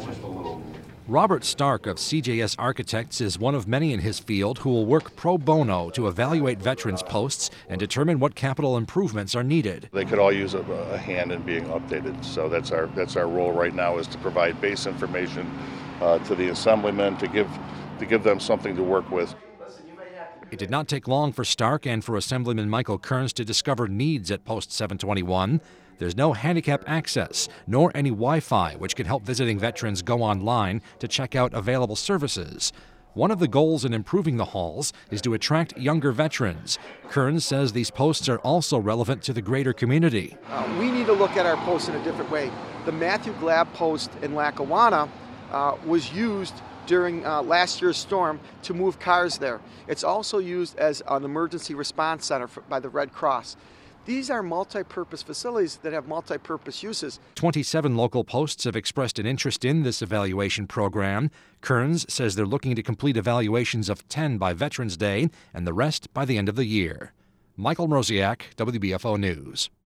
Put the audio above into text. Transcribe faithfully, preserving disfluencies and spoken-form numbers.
Robert Stark of C J S Architects is one of many in his field who will work pro bono to evaluate veterans' posts and determine what capital improvements are needed. They could all use a, a hand in being updated, so that's our that's our role right now, is to provide base information uh, to the assemblymen to give to give them something to work with. It did not take long for Stark and for Assemblyman Michael Kearns to discover needs at Post seven twenty-one. There's no handicap access, nor any Wi-Fi, which can help visiting veterans go online to check out available services. One of the goals in improving the halls is to attract younger veterans. Kearns says these posts are also relevant to the greater community. Uh, we need to look at our posts in a different way. The Matthew Glab post in Lackawanna uh, was used during uh, last year's storm to move cars there. It's also used as an emergency response center for, by the Red Cross. These are multi-purpose facilities that have multi-purpose uses. twenty-seven local posts have expressed an interest in this evaluation program. Kearns says they're looking to complete evaluations of ten by Veterans Day and the rest by the end of the year. Michael Mroziak, W B F O News.